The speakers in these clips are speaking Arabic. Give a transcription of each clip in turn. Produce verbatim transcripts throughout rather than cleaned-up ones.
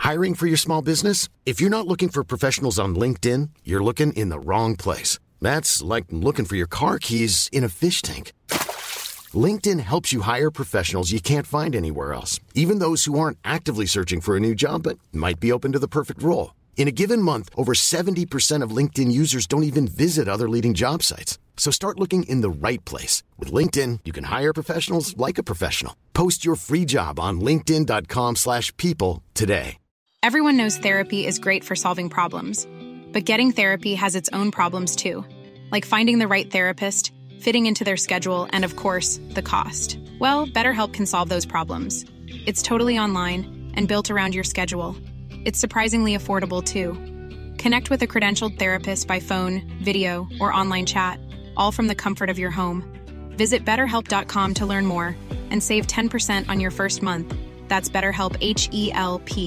Hiring for your small business? If you're not looking for professionals on LinkedIn, you're looking in the wrong place. That's like looking for your car keys in a fish tank. LinkedIn helps you hire professionals you can't find anywhere else, even those who aren't actively searching for a new job but might be open to the perfect role. In a given month, over seventy percent of LinkedIn users don't even visit other leading job sites. So start looking in the right place. With LinkedIn, you can hire professionals like a professional. Post your free job on linkedin.com slash people today. Everyone knows therapy is great for solving problems, but getting therapy has its own problems too, like finding the right therapist, fitting into their schedule, and of course, the cost. Well, BetterHelp can solve those problems. It's totally online and built around your schedule. It's surprisingly affordable too. Connect with a credentialed therapist by phone, video, or online chat, all from the comfort of your home. Visit better help dot com to learn more and save ten percent on your first month. That's BetterHelp, H E L P.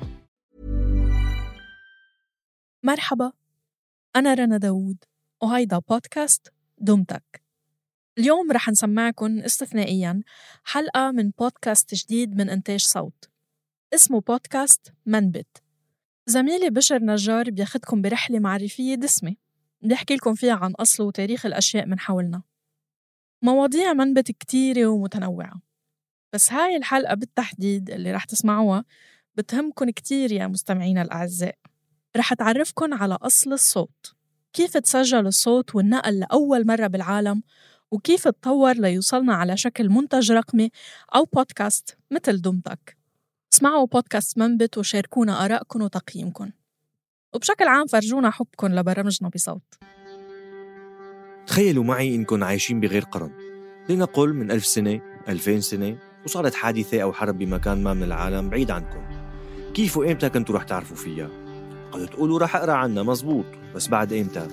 مرحبا، أنا رنا داوود وهيدا بودكاست دمتك. اليوم رح نسمعكن استثنائياً حلقة من بودكاست جديد من إنتاج صوت اسمه بودكاست منبت. زميلي بشر نجار بياخدكم برحلة معرفية دسمة بيحكي لكم فيها عن أصل وتاريخ الأشياء من حولنا. مواضيع منبت كتيرة ومتنوعة، بس هاي الحلقة بالتحديد اللي رح تسمعوها بتهمكن كتير يا مستمعينا الأعزاء. رح تعرفكن على أصل الصوت، كيف تسجل الصوت والنقل لأول مرة بالعالم، وكيف تطور ليوصلنا على شكل منتج رقمي أو بودكاست مثل دمتك. اسمعوا بودكاست منبت وشاركونا آراءكن وتقييمكن، وبشكل عام فرجونا حبكن لبرامجنا بصوت. تخيلوا معي إنكم عايشين بغير قرن، لنقل من ألف سنة، ألفين سنة، وصارت حادثة أو حرب بمكان ما من العالم بعيد عنكم. كيف وإمتى كنتوا رح تعرفوا فيها؟ قد تقولوا رح أقرأ عنها، مزبوط، بس بعد إمتى؟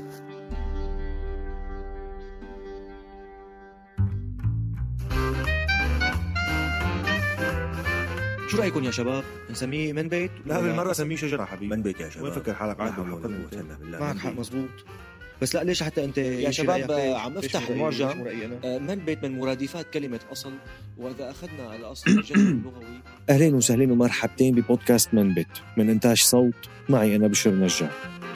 شو رأيكم يا شباب؟ نسميه من بيت؟ لا بالمرة سميه شجرة حبيبي. من بيت يا شباب. وين فكر حالك عاد بالله؟ معك حق، مزبوط. بس لا، ليش حتى أنت يا شباب عم افتح المعجم من بيت من مرادفات كلمة أصل، وإذا أخذنا على أصل الجذر اللغوي. أهلين وسهلين ومرحبتين ببودكاست من بيت من إنتاج صوت، معي أنا بشر نجار.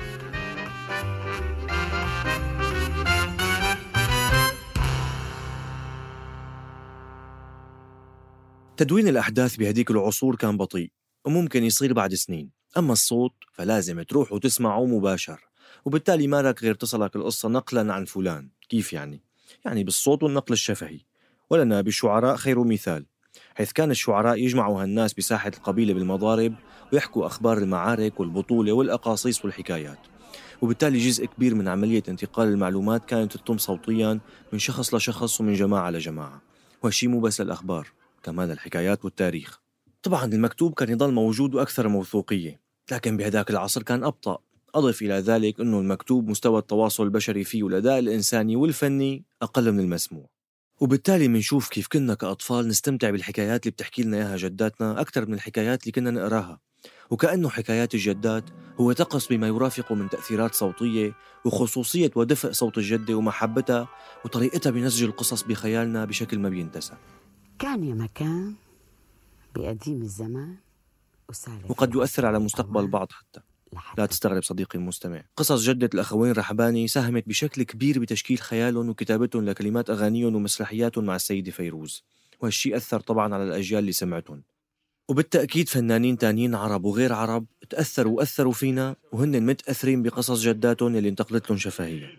تدوين الأحداث بهديك العصور كان بطيء وممكن يصير بعد سنين، أما الصوت فلازم تروح وتسمعه مباشر، وبالتالي ما لك غير تصلك القصة نقلا عن فلان. كيف يعني؟ يعني بالصوت والنقل الشفهي. ولنا بالشعراء خير مثال، حيث كان الشعراء يجمعوا هالناس بساحة القبيلة بالمضارب ويحكوا أخبار المعارك والبطولة والأقاصيص والحكايات، وبالتالي جزء كبير من عملية انتقال المعلومات كانت تتم صوتيا من شخص لشخص ومن جماعة لجماعة. وهالشي مو بس للأخبار، كمان الحكايات والتاريخ. طبعا المكتوب كان يضل موجود وأكثر موثوقية، لكن بهداك العصر كان أبطأ. أضف إلى ذلك أنه المكتوب مستوى التواصل البشري فيه والأداء الإنساني والفني أقل من المسموع، وبالتالي منشوف كيف كنا كأطفال نستمتع بالحكايات اللي بتحكي لنا إياها جداتنا أكثر من الحكايات اللي كنا نقراها، وكأنه حكايات الجدات هو تقص بما يرافق من تأثيرات صوتية وخصوصية ودفء صوت الجدة ومحبتها وطريقتها بنسج القصص بخيالنا بشكل ما بينتسى. كان يا مكان بقديم الزمان وقد يؤثر على مستقبل البعض حتى. لا تستغرب صديقي المستمع، قصص جدة الأخوين رحباني ساهمت بشكل كبير بتشكيل خيالهم وكتابتهم لكلمات أغانيهم ومسرحياتهم مع السيدة فيروز، وهالشي أثر طبعا على الأجيال اللي سمعتهم. وبالتأكيد فنانين تانيين عرب وغير عرب تأثروا وأثروا فينا وهن متأثرين بقصص جداتهم اللي انتقلت لهم شفهية.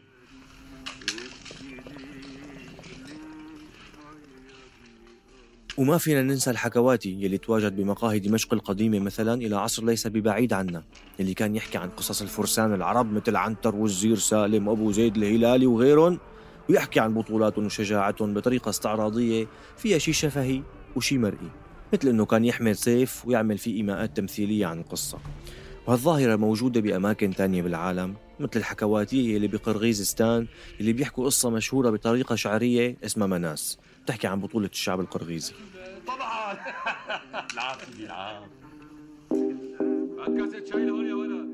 وما فينا ننسى الحكواتي يلي تواجد بمقاهي دمشق القديمة مثلا إلى عصر ليس ببعيد عنا، اللي كان يحكي عن قصص الفرسان العرب مثل عنتر والزير سالم وأبو زيد الهلالي وغيرهم، ويحكي عن بطولاتهم وشجاعتهم بطريقة استعراضية فيها شي شفهي وشي مرئي، مثل أنه كان يحمل سيف ويعمل فيه إيماءات تمثيلية عن القصة. وهالظاهرة موجودة بأماكن تانية بالعالم مثل الحكواتية اللي بقرغيزستان اللي بيحكوا قصة مشهورة بطريقة شعرية اسمها مناس، تحكي عن بطولة الشعب القرغيزي. طبعا العاب العاب كاسة شاي لهون يا ولد.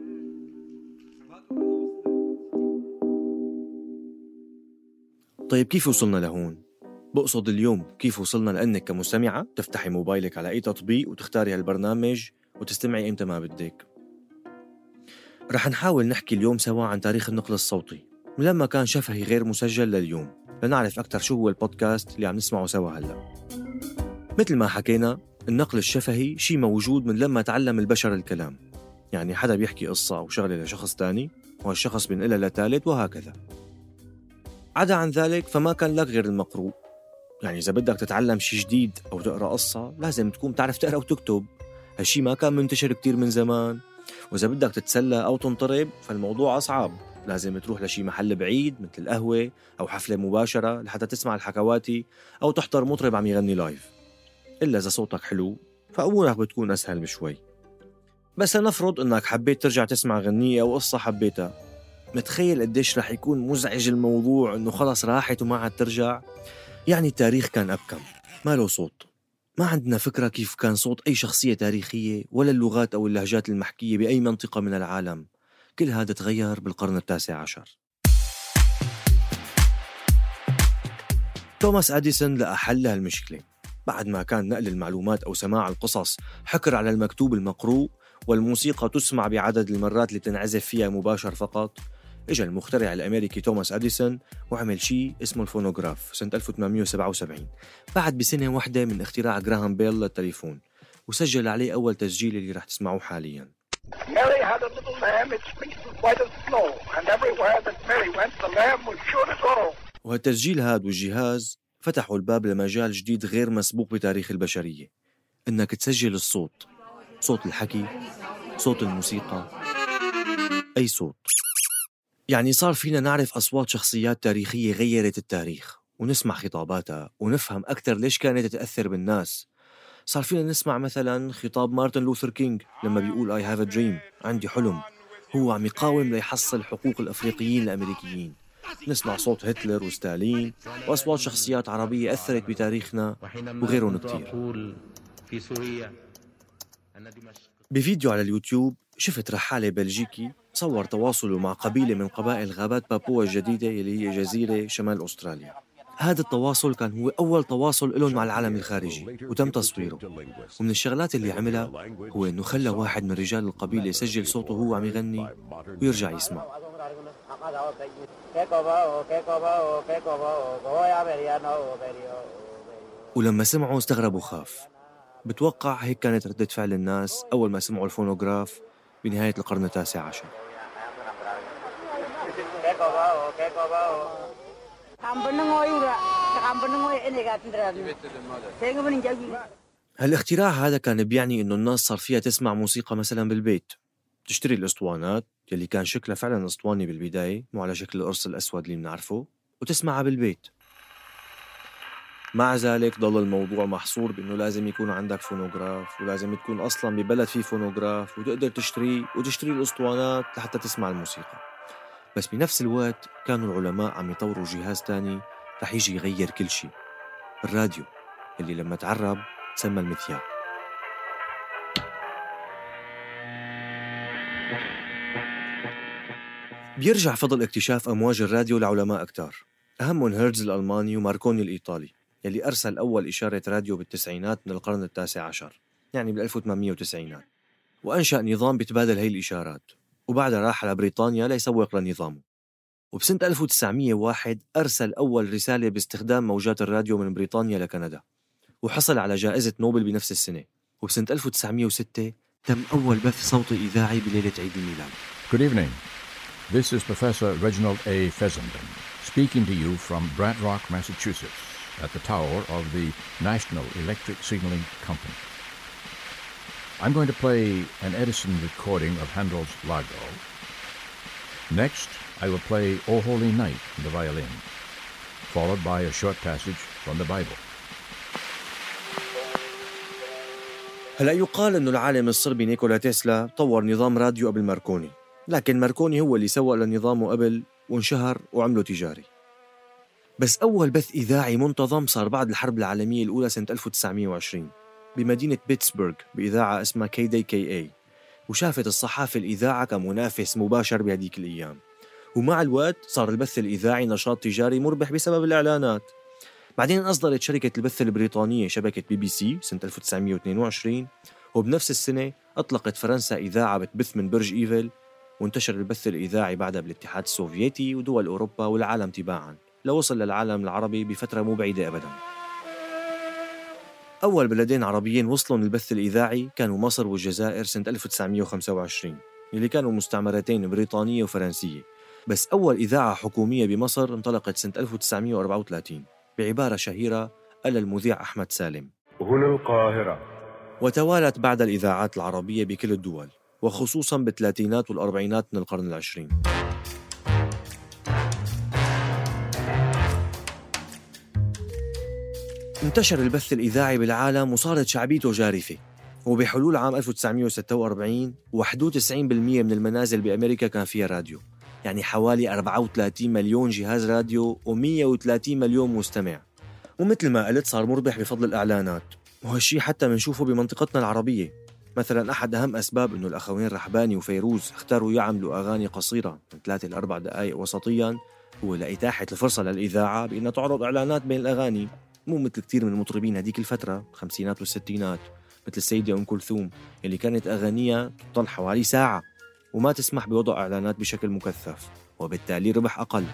طيب كيف وصلنا لهون؟ بقصد اليوم كيف وصلنا لأنك كمستمعة تفتحي موبايلك على أي تطبيق وتختاري هالبرنامج وتستمعي إمتى ما بدك. رح نحاول نحكي اليوم سوا عن تاريخ النقل الصوتي من لما كان شفهي غير مسجل لليوم، لنعرف أكتر شو هو البودكاست اللي عم نسمعه سوا هلأ. مثل ما حكينا، النقل الشفهي شي موجود من لما تعلم البشر الكلام، يعني حدا بيحكي قصة أو شغلة لشخص تاني وهالشخص بينقلها لثالث وهكذا. عدا عن ذلك فما كان لك غير المقروء، يعني إذا بدك تتعلم شي جديد أو تقرأ قصة لازم تكون تعرف تقرأ وتكتب، هالشي ما كان منتشر كتير من زمان. وإذا بدك تتسلى أو تنطرب فالموضوع أصعب، لازم تروح لشي محل بعيد مثل القهوة أو حفلة مباشرة لحتى تسمع الحكواتي أو تحضر مطرب عم يغني لايف. إلا إذا صوتك حلو فأمورك بتكون أسهل بشوي. بس نفرض أنك حبيت ترجع تسمع غنية أو قصة حبيتها، متخيل قديش رح يكون مزعج الموضوع أنه خلص راحت وما عاد ترجع؟ يعني التاريخ كان أبكم، ما له صوت، ما عندنا فكرة كيف كان صوت أي شخصية تاريخية ولا اللغات أو اللهجات المحكية بأي منطقة من العالم. كل هذا تغير بالقرن التاسع عشر. توماس أديسون لقى حل لهالمشكلة. بعد ما كان نقل المعلومات أو سماع القصص حكر على المكتوب المقروء والموسيقى تسمع بعدد المرات اللي تنعزف فيها مباشر فقط، إجا المخترع الأمريكي توماس أديسون وعمل شيء اسمه الفونوغراف سنة ألف وثمانمية وسبعة وسبعين، بعد بسنة واحدة من اختراع غراهام بيل للتليفون، وسجل عليه أول تسجيل اللي رح تسمعوه حالياً. Mary had a little lamb, its fleece was white as snow, and everywhere that Mary went, the lamb was sure to go. وهالتسجيل هاد والجهاز فتحوا الباب لمجال جديد غير مسبوق بتاريخ البشرية، إنك تسجل الصوت، صوت الحكي، صوت الموسيقى، أي صوت. يعني صار فينا نعرف أصوات شخصيات تاريخية غيرت التاريخ، ونسمع خطاباتها ونفهم أكثر ليش كانت تتأثر بالناس. صار فينا نسمع مثلا خطاب مارتن لوثر كينج لما بيقول I have a dream، عندي حلم، هو عم يقاوم ليحصل حقوق الأفريقيين الأمريكيين. نسمع صوت هتلر وستالين وأصوات شخصيات عربية أثرت بتاريخنا وغيرهم كتير. بفيديو على اليوتيوب شفت رحالة بلجيكي صور تواصله مع قبيلة من قبائل غابات بابوا الجديدة اللي هي جزيرة شمال أستراليا. هذا التواصل كان هو أول تواصل لهم مع العالم الخارجي وتم تصويره، ومن الشغلات اللي عملها هو إنه خلى واحد من رجال القبيلة يسجل صوته وهو عم يغني ويرجع يسمع. ولما سمعوا استغربوا خاف. بتوقع هيك كانت ردة فعل الناس أول ما سمعوا الفونوغراف بنهاية القرن التاسع عشر. هالاختراع هذا كان بيعني إنه الناس صار فيها تسمع موسيقى مثلا بالبيت، تشتري الأسطوانات يلي كان شكلها فعلا أسطواني بالبداية مو على شكل القرص الأسود اللي بنعرفه، وتسمعها بالبيت. مع ذلك ضل الموضوع محصور بأنه لازم يكون عندك فونوغراف، ولازم تكون أصلا ببلد فيه فونوغراف وتقدر تشتري وتشتري الأسطوانات لحتى تسمع الموسيقى. بس بنفس الوقت كانوا العلماء عم يطوروا جهاز تاني رح يجي يغير كل شيء، الراديو اللي لما تعرب سمى المذياع. بيرجع فضل اكتشاف أمواج الراديو لعلماء كتار، أهمهم هيرتز الألماني وماركوني الإيطالي يلي أرسل أول إشارة راديو بالتسعينات من القرن التاسع عشر، يعني بالألف وثمانمية وتسعين، وأنشأ نظام بتبادل هاي الإشارات، وبعدها راح على بريطانيا ليسوق لنظامه. وبسنة ألف وتسعمية وواحد أرسل أول رسالة باستخدام موجات الراديو من بريطانيا لكندا، وحصل على جائزة نوبل بنفس السنة. وبسنة ألف وتسعمية وستة تم أول بث صوتي إذاعي بليلة عيد الميلاد. Good evening. This is Professor Reginald A. Fessenden speaking to you from Brant Rock, Massachusetts, at the tower of the National Electric Signaling Company. I'm going to play an Edison recording of Handel's Largo. Next, I will play O Holy Night on the violin, followed by a short passage from the Bible. هلا يقال أنه العالم الصربي نيكولا تسلا طور نظام راديو قبل ماركوني، لكن ماركوني هو اللي سوق لنظامه قبل وانشهر وعمله تجاري. بس أول بث إذاعي منتظم صار بعد الحرب العالمية الأولى سنة ألف وتسعمية وعشرين بمدينة بيتسبرغ بإذاعة اسمها كي دي كي اي، وشافت الصحافة الإذاعة كمنافس مباشر بهديك الأيام. ومع الوقت صار البث الإذاعي نشاط تجاري مربح بسبب الإعلانات. بعدين أصدرت شركة البث البريطانية شبكة بي بي سي سنة ألف وتسعمية واثنين وعشرين، وبنفس السنة أطلقت فرنسا إذاعة بتبث من برج إيفل، وانتشر البث الإذاعي بعدها بالاتحاد السوفيتي ودول أوروبا والعالم تباعاً، لوصل للعالم العربي بفترة مو بعيدة أبداً. أول بلدين عربيين وصلوا للبث الإذاعي كانوا مصر والجزائر سنة ألف وتسعمية وخمسة وعشرين، اللي كانوا مستعمرتين بريطانية وفرنسية. بس أول إذاعة حكومية بمصر انطلقت سنة ألف وتسعمية وأربعة وثلاثين بعبارة شهيرة قال المذيع أحمد سالم: هنا القاهرة. وتوالت بعد الإذاعات العربية بكل الدول، وخصوصاً بالثلاثينات والأربعينات من القرن العشرين. انتشر البث الإذاعي بالعالم وصارت شعبيته جارفة، وبحلول عام ألف وتسعمية وستة وأربعين واحد وتسعين بالمية من المنازل بأمريكا كان فيها راديو، يعني حوالي أربعة وثلاثين مليون جهاز راديو ومية وثلاثين مليون مستمع. ومثل ما قلت صار مربح بفضل الإعلانات، وهالشي حتى منشوفه بمنطقتنا العربية. مثلا أحد أهم أسباب أنه الأخوين رحباني وفيروز اختاروا يعملوا أغاني قصيرة من ثلاثة لأربع دقائق وسطيا هو لإتاحة الفرصة للإذاعة بأنها تعرض إعلانات بين الأغاني، مو مثل كتير من المطربين هديك الفترة الخمسينات والستينات مثل السيدة أم كلثوم اللي كانت أغانيها تطل حوالي ساعة وما تسمح بوضع إعلانات بشكل مكثف، وبالتالي ربح أقل.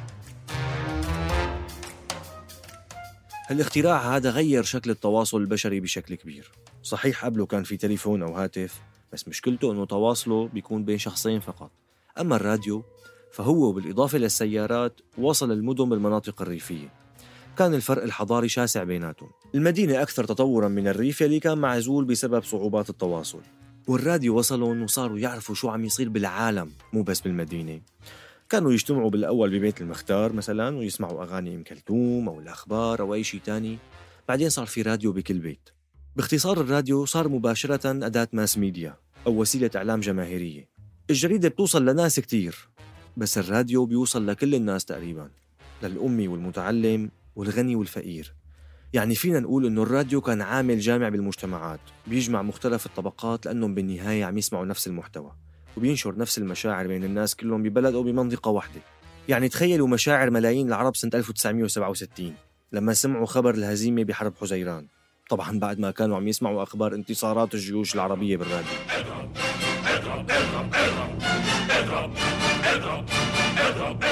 الاختراع هذا غير شكل التواصل البشري بشكل كبير. صحيح قبله كان في تليفون أو هاتف، بس مشكلته أنه تواصله بيكون بين شخصين فقط. أما الراديو فهو بالإضافة للسيارات وصل المدن بالمناطق الريفية. كان الفرق الحضاري شاسع بيناتهم، المدينة أكثر تطوراً من الريف اللي كان معزول بسبب صعوبات التواصل، والراديو وصلهم وصاروا يعرفوا شو عم يصير بالعالم مو بس بالمدينة. كانوا يجتمعوا بالأول ببيت المختار مثلاً ويسمعوا أغاني أم كلثوم أو الأخبار أو أي شيء تاني، بعدين صار في راديو بكل بيت. باختصار الراديو صار مباشرة أداة ماس ميديا أو وسيلة إعلام جماهيرية. الجريدة بتوصل لناس كتير، بس الراديو بيوصل لكل الناس تقريباً، للأمي والمتعلم والغني والفقير. يعني فينا نقول إنه الراديو كان عامل جامع بالمجتمعات، بيجمع مختلف الطبقات لأنهم بالنهاية عم يسمعوا نفس المحتوى، وبينشر نفس المشاعر بين الناس كلهم ببلد أو بمنطقة واحدة. يعني تخيلوا مشاعر ملايين العرب سنة ألف وتسعمية وسبعة وستين لما سمعوا خبر الهزيمة بحرب حزيران، طبعاً بعد ما كانوا عم يسمعوا أخبار انتصارات الجيوش العربية بالراديو. اضرب اضرب اضرب اضرب اضرب اضرب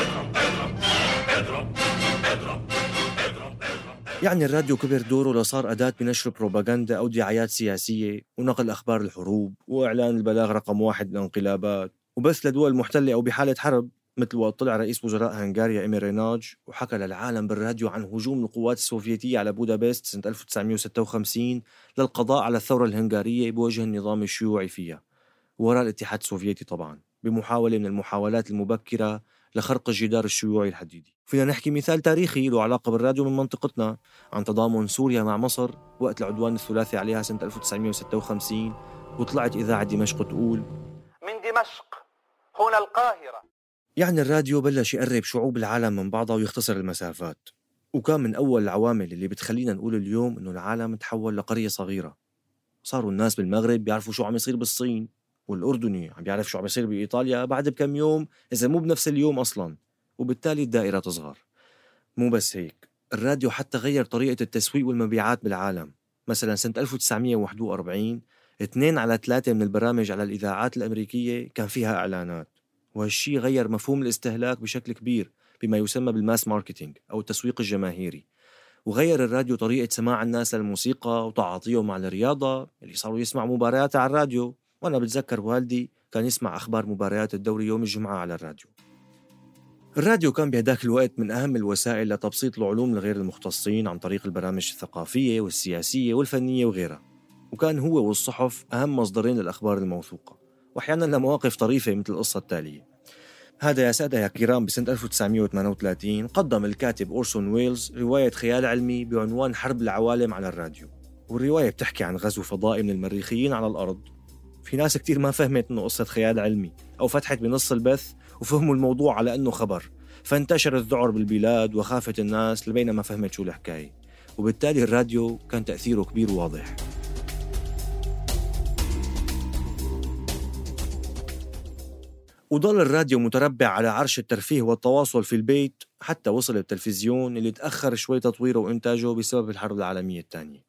اضرب اضرب اضرب. يعني الراديو كبر دوره لصار أداة بنشر بروباغندا أو دعايات سياسية ونقل أخبار الحروب وإعلان البلاغ رقم واحد للانقلابات وبث لدول محتلة أو بحالة حرب، مثل وقت طلع رئيس وزراء هنغاريا إيمي ريناج وحكى للعالم بالراديو عن هجوم القوات السوفيتية على بودابست سنة ألف وتسعمية وستة وخمسين للقضاء على الثورة الهنغارية بوجه النظام الشيوعي فيها وراء الاتحاد السوفيتي، طبعاً بمحاولة من المحاولات المبكرة لخرق الجدار الشيوعي الحديدي. فينا نحكي مثال تاريخي له علاقة بالراديو من منطقتنا عن تضامن سوريا مع مصر وقت العدوان الثلاثي عليها سنة ألف وتسعمية وستة وخمسين، وطلعت إذاعة دمشق تقول: من دمشق هنا القاهرة. يعني الراديو بلش يقرب شعوب العالم من بعضها ويختصر المسافات، وكان من أول العوامل اللي بتخلينا نقول اليوم إنه العالم تحول لقرية صغيرة. صاروا الناس بالمغرب بيعرفوا شو عم يصير بالصين، والأردني عم بيعرف شو عم يصير بإيطاليا بعد بكم يوم إذا مو بنفس اليوم أصلاً، وبالتالي الدائرة تصغر. مو بس هيك، الراديو حتى غير طريقة التسويق والمبيعات بالعالم. مثلاً سنة ألف وتسعمية وواحد وأربعين اثنين على ثلاثة من البرامج على الإذاعات الأمريكية كان فيها إعلانات، وهالشي غير مفهوم الاستهلاك بشكل كبير بما يسمى بالماس ماركتينج أو التسويق الجماهيري. وغير الراديو طريقة سماع الناس للموسيقى وتعاطيهم على الرياضة، اللي صاروا يسمعوا مباريات على الراديو. وأنا بتذكر والدي كان يسمع أخبار مباريات الدوري يوم الجمعة على الراديو. الراديو كان بهداك الوقت من أهم الوسائل لتبسيط العلوم لغير المختصين عن طريق البرامج الثقافية والسياسية والفنية وغيرها، وكان هو والصحف أهم مصدرين للأخبار الموثوقة، وأحياناً لمواقف طريفة مثل القصة التالية. هذا يا سادة يا كرام بسنة ألف وتسعمية وثمانية وثلاثين قدم الكاتب أورسون ويلز رواية خيال علمي بعنوان حرب العوالم على الراديو، والرواية بتحكي عن غزو فضائي من المريخيين على الأرض. في ناس كتير ما فهمت إنه قصة خيال علمي أو فتحت بنص البث وفهموا الموضوع على إنه خبر، فانتشر الذعر بالبلاد وخافت الناس لبين ما فهمت شو الحكاية، وبالتالي الراديو كان تأثيره كبير وواضح. وضل الراديو متربع على عرش الترفيه والتواصل في البيت حتى وصل التلفزيون اللي تأخر شوي تطويره وإنتاجه بسبب الحرب العالمية الثانية.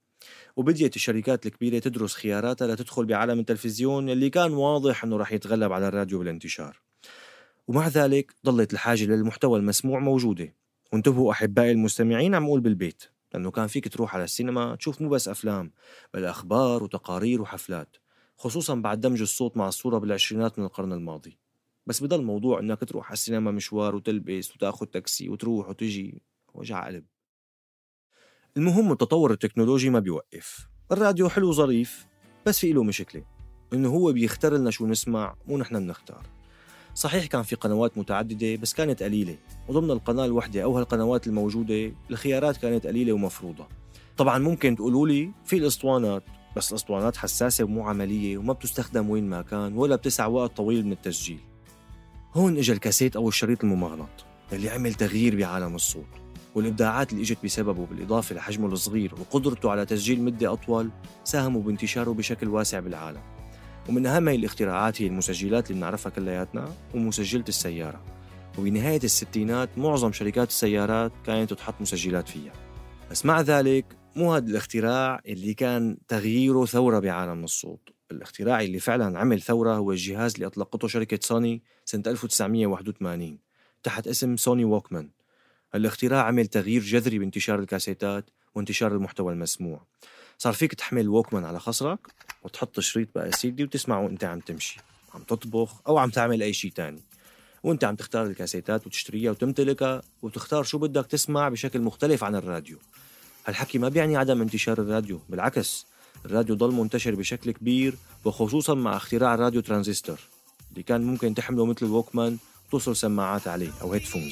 وبديت الشركات الكبيرة تدرس خياراتها لتدخل بعالم التلفزيون اللي كان واضح أنه رح يتغلب على الراديو بالانتشار. ومع ذلك ضلت الحاجة للمحتوى المسموع موجودة. وانتبهوا أحبائي المستمعين، عم أقول بالبيت، لأنه كان فيك تروح على السينما تشوف مو بس أفلام، بل أخبار وتقارير وحفلات، خصوصاً بعد دمج الصوت مع الصورة بالعشرينات من القرن الماضي. بس بضل موضوع أنك تروح على السينما مشوار وتلبس وتاخد تاكسي وتروح وتجي، وجع قلب. المهم التطور التكنولوجي ما بيوقف. الراديو حلو ظريف، بس في له مشكلة، إنه هو بيختار لنا شو نسمع مو نحن بنختار. صحيح كان في قنوات متعددة بس كانت قليلة، وضمن القناة الوحدة أو هالقنوات الموجودة الخيارات كانت قليلة ومفروضة. طبعاً ممكن تقولوا لي في الأسطوانات، بس الأسطوانات حساسة ومو عملية وما بتستخدم وين ما كان ولا بتسع وقت طويل من التسجيل. هون إجا الكاسيت أو الشريط الممغنط اللي عمل تغيير بعالم الصوت، والإبداعات اللي إجت بسببه بالإضافة لحجمه الصغير وقدرته على تسجيل مدة أطول ساهموا بانتشاره بشكل واسع بالعالم. ومن أهم هاي الاختراعات هي المسجلات اللي بنعرفها كلياتنا ومسجلة السيارة. وبنهاية الستينات معظم شركات السيارات كانت تحط مسجلات فيها. بس مع ذلك مو هذا الاختراع اللي كان تغييره ثورة بعالم الصوت. الاختراع اللي فعلا عمل ثورة هو الجهاز اللي أطلقته شركة سوني سنة ألف وتسعمية وواحد وثمانين تحت اسم سوني ووكمان. الاختراع عمل تغيير جذري بانتشار الكاسيتات وانتشار المحتوى المسموع. صار فيك تحمل ووكمان على خصرك وتحط شريط بقى سيدي وتسمعه وانت عم تمشي، عم تطبخ أو عم تعمل أي شيء تاني، وانت عم تختار الكاسيتات وتشتريها وتمتلكها وتختار شو بدك تسمع بشكل مختلف عن الراديو. هالحكي ما بيعني عدم انتشار الراديو، بالعكس الراديو ضل منتشر بشكل كبير، وخصوصا مع اختراع الراديو ترانزستور اللي كان ممكن تحمله مثل الووكمان وتوصل سماعات عليه أو هيدفونز.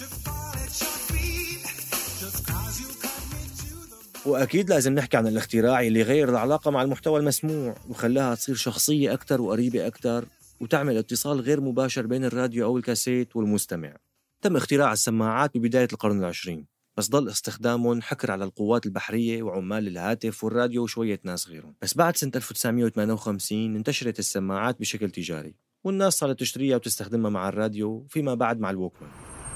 وأكيد لازم نحكي عن الاختراع اللي غير العلاقة مع المحتوى المسموع وخلاها تصير شخصية أكتر وقريبة أكتر وتعمل اتصال غير مباشر بين الراديو أو الكاسيت والمستمع. تم اختراع السماعات ببداية القرن العشرين، بس ضل استخدامهم حكر على القوات البحرية وعمال الهاتف والراديو وشوية ناس غيرهم. بس بعد سنة ألف وتسعمية وثمانية وخمسين انتشرت السماعات بشكل تجاري، والناس صارت تشتريها وتستخدمها مع الراديو فيما بعد مع الووكمان.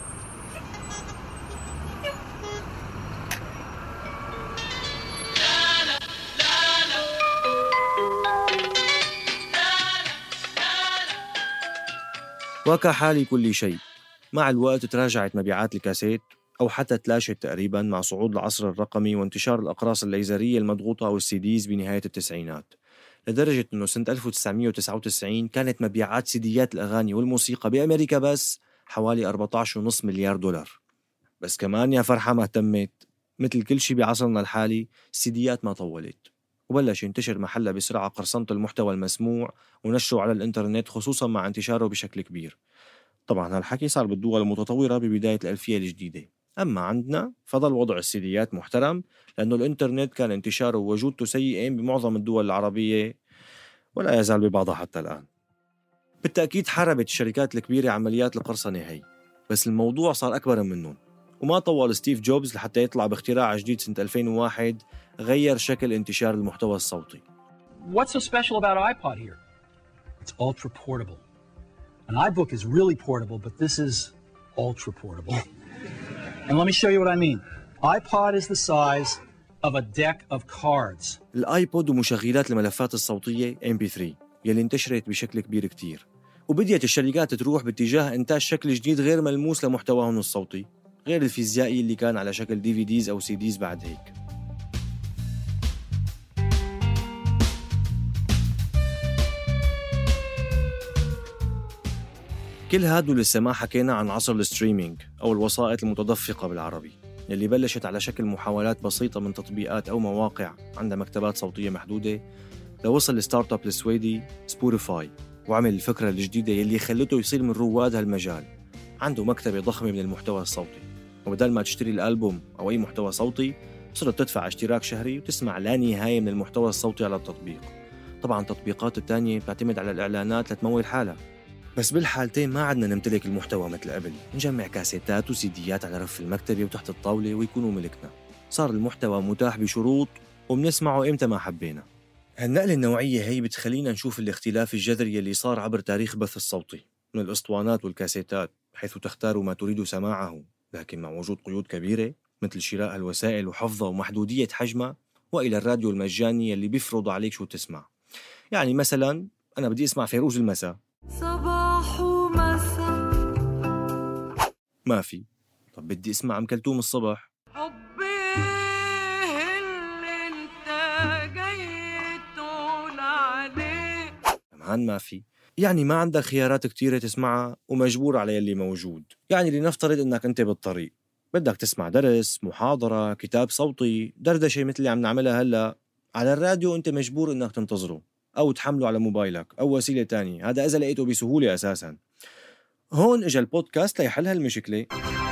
وكحال كل شيء، مع الوقت تراجعت مبيعات الكاسيت أو حتى تلاشت تقريباً مع صعود العصر الرقمي وانتشار الأقراص الليزرية المضغوطة أو السيديز بنهاية التسعينات، لدرجة أنه سنة ألف وتسعمية وتسعة وتسعين كانت مبيعات سيديات الأغاني والموسيقى بأمريكا بس حوالي أربعة عشر فاصلة خمسة مليار دولار. بس كمان يا فرحة ما اهتمت، مثل كل شيء بعصرنا الحالي السيديات ما طولت، وبلش ينتشر محلها بسرعة قرصنة المحتوى المسموع ونشره على الإنترنت، خصوصاً مع انتشاره بشكل كبير. طبعاً هالحكي صار بالدول المتطورة ببداية الألفية الجديدة. أما عندنا فضل وضع السيديات محترم، لأنه الإنترنت كان انتشاره ووجودته سيئين بمعظم الدول العربية ولا يزال ببعضها حتى الآن. بالتأكيد حاربت الشركات الكبيرة عمليات القرصنة هي، بس الموضوع صار أكبر منهم، وما طول ستيف جوبز لحتى يطلع باختراع جديد سنة ألفين وواحد غير شكل انتشار المحتوى الصوتي. What's so special about iPod here? It's ultra portable. An iBook is really portable, but this is ultra portable. And let me show you what I mean. iPod is the size of a deck of cards. الايبود ومشغلات الملفات الصوتية إم بي ثري يلي انتشرت بشكل كبير كتير، وبديت الشركات تروح باتجاه إنتاج شكل جديد غير ملموس لمحتواهم الصوتي، غير الفيزيائي اللي كان على شكل دي في ديز أو سي ديز بعد هيك. كل هادو لسه ما حكينا عن عصر الستريمينج أو الوسائط المتدفقة بالعربي، اللي بلشت على شكل محاولات بسيطة من تطبيقات أو مواقع عندها مكتبات صوتية محدودة، لوصل الستارت اب السويدي سبوتيفاي وعمل الفكرة الجديدة يلي خلته يصير من رواد هالمجال. عنده مكتبة ضخمة من المحتوى الصوتي، وبدل ما تشتري الألبوم أو أي محتوى صوتي صرت تدفع اشتراك شهري وتسمع لا نهاية من المحتوى الصوتي على التطبيق. طبعاً التطبيقات التانية بتعتمد على الإعلانات لتمول حالها، بس بالحالتين ما عدنا نمتلك المحتوى مثل قبل، نجمع كاسيتات وسيديات على رف المكتبة وتحت الطاولة ويكونوا ملكنا. صار المحتوى متاح بشروط وبنسمعه إمتى ما حبينا. هالنقلة النوعية هي بتخلينا نشوف الاختلاف الجذري اللي صار عبر تاريخ البث الصوتي من الأسطوانات والكاسيتات، حيث تختاروا ما تريد سماعه، لكن مع وجود قيود كبيرة مثل شراء الوسائل وحفظها ومحدودية حجمها، وإلى الراديو المجاني اللي بيفرض عليك شو تسمع. يعني مثلا أنا بدي أسمع فيروز المساء، صباح ومساء ما في. طب بدي أسمع أم كلثوم الصبح، حبي اللي انت جاي تقول عليه، كمان ما في. يعني ما عندك خيارات كتيرة تسمعها ومجبور على اللي موجود. يعني لنفترض أنك أنت بالطريق بدك تسمع درس، محاضرة، كتاب صوتي، دردشة مثل اللي عم نعملها هلأ على الراديو، أنت مجبور أنك تنتظره أو تحمله على موبايلك أو وسيلة تانية. هذا إذا لقيته بسهولة أساساً. هون إجا البودكاست ليحل هالمشكلة.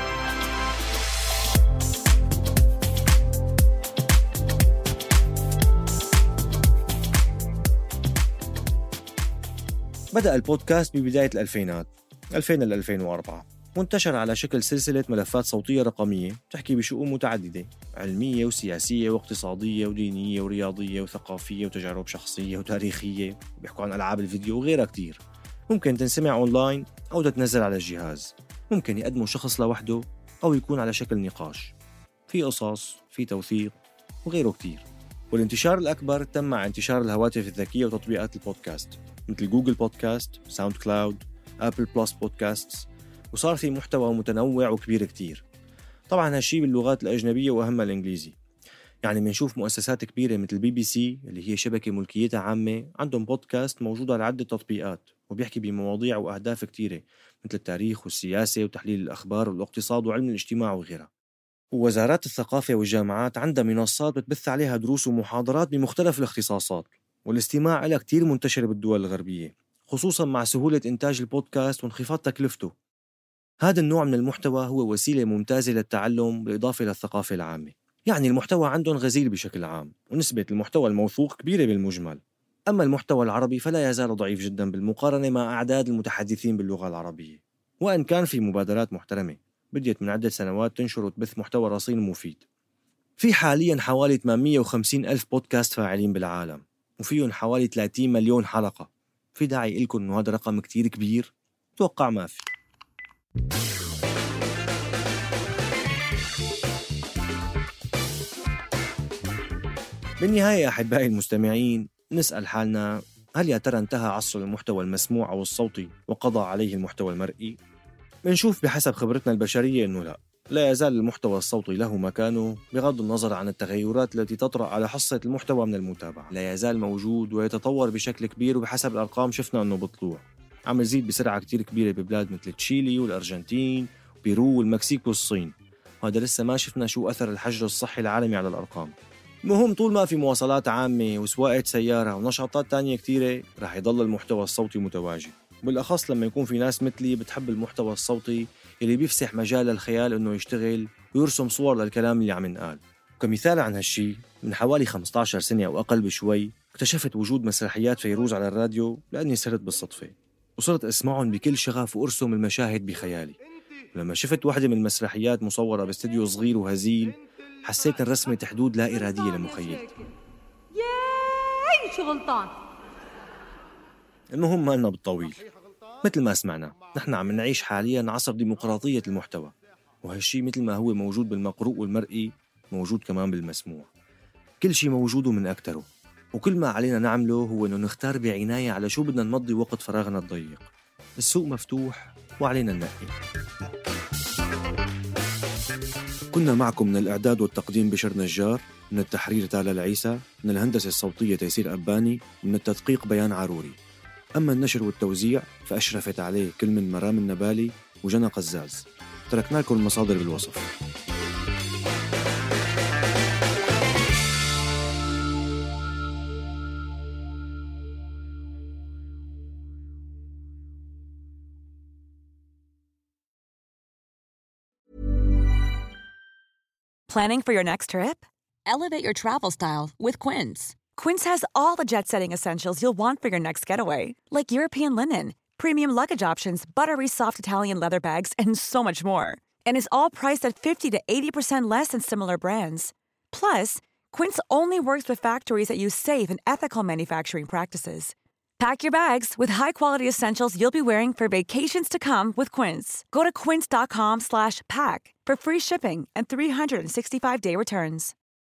بدأ البودكاست ببداية الألفينات، ألفين إلى ألفين وأربعة، وانتشر على شكل سلسلة ملفات صوتية رقمية تحكي بشؤون متعددة، علمية وسياسية واقتصادية ودينية ورياضية وثقافية وتجارب شخصية وتاريخية، بيحكوا عن ألعاب الفيديو وغيرها كتير. ممكن تنسمع أونلاين أو تتنزل على الجهاز. ممكن يقدموا شخص لوحده أو يكون على شكل نقاش، في قصص، في توثيق وغيره كتير. والانتشار الأكبر تم مع انتشار الهواتف الذكية وتطبيقات البودكاست مثل جوجل بودكاست، ساوند كلاود، أبل بلس بودكاستس، وصار في محتوى متنوع وكبير كتير. طبعاً هالشي باللغات الأجنبية وأهمها الإنجليزي. يعني منشوف مؤسسات كبيرة مثل بي بي سي اللي هي شبكة ملكيتها عامة عندهم بودكاست موجود على عدة تطبيقات وبيحكي بمواضيع وأهداف كتيرة مثل التاريخ والسياسة وتحليل الأخبار والاقتصاد وعلم الاجتماع وغيرها. ووزارات الثقافة والجامعات عندها منصات بتبث عليها دروس ومحاضرات بمختلف الاختصاصات، والاستماع لها كتير منتشر بالدول الغربية، خصوصاً مع سهولة إنتاج البودكاست وانخفاض تكلفته. هذا النوع من المحتوى هو وسيلة ممتازة للتعلم بالإضافة للثقافة العامة. يعني المحتوى عندهم غزير بشكل عام، ونسبة المحتوى الموثوق كبيرة بالمجمل. أما المحتوى العربي فلا يزال ضعيف جداً بالمقارنة مع أعداد المتحدثين باللغة العربية، وإن كان في مبادرات محترمة بديت من عدة سنوات تنشر وتبث محتوى رصين مفيد. في حالياً حوالي ثمانمئة وخمسين ألف بودكاست فاعلين بالعالم، وفيهم حوالي ثلاثين مليون حلقة. في داعي لكم إنه هذا رقم كتير كبير؟ توقع ما في. بالنهاية أحبائي المستمعين، نسأل حالنا، هل يا ترى انتهى عصر المحتوى المسموع أو الصوتي وقضى عليه المحتوى المرئي؟ منشوف بحسب خبرتنا البشرية إنه لا، لا يزال المحتوى الصوتي له مكانه بغض النظر عن التغيرات التي تطرأ على حصة المحتوى من المتابعة. لا يزال موجود ويتطور بشكل كبير، وبحسب الأرقام شفنا أنه بطلوع عم يزيد بسرعة كتير كبيرة ببلاد مثل تشيلي والأرجنتين وبيرو والمكسيك والصين، وهذا لسه ما شفنا شو أثر الحجر الصحي العالمي على الأرقام. المهم طول ما في مواصلات عامة وسواقة سيارة ونشاطات تانية كتيرة رح يضل المحتوى الصوتي متواجد، بالأخص لما يكون في ناس مثلي بتحب المحتوى الصوتي اللي بيفسح مجال للخيال إنه يشتغل ويرسم صور للكلام اللي عم ينقال. كمثال عن هالشي، من حوالي خمسة عشر سنة أو أقل بشوي اكتشفت وجود مسرحيات فيروز على الراديو لأني سرت بالصدفة، وصرت أسمعهم بكل شغف وأرسم المشاهد بخيالي. ولما شفت واحدة من المسرحيات مصورة باستديو صغير وهزيل، حسيت الرسمة حدود لا إرادية لمخيلتي. ياي شو غلطان. المهم ما لنا بالطويل، مثل ما سمعنا نحن عم نعيش حاليا عصر ديمقراطية المحتوى، وهالشي مثل ما هو موجود بالمقروء والمرئي موجود كمان بالمسموع. كل شي موجود من أكتره، وكل ما علينا نعمله هو أنه نختار بعناية على شو بدنا نمضي وقت فراغنا الضيق. السوق مفتوح وعلينا ننقي. كنا معكم من الإعداد والتقديم بشر نجار، من التحرير تالا العيسى، من الهندسة الصوتية تيسير أباني، من التدقيق بيان عروري. أما النشر والتوزيع فأشرفت عليه كل من مرام النبالي وجنى قزاز. تركنا لكم المصادر بالوصف. Planning for your next trip? Elevate your travel style with Quince. Quince has all the jet-setting essentials you'll want for your next getaway, like European linen, premium luggage options, buttery soft Italian leather bags, and so much more. And is all priced at fifty to eighty percent less than similar brands. Plus, Quince only works with factories that use safe and ethical manufacturing practices. Pack your bags with high-quality essentials you'll be wearing for vacations to come with Quince. Go to quince dot com slash pack for free shipping and three hundred sixty-five day returns.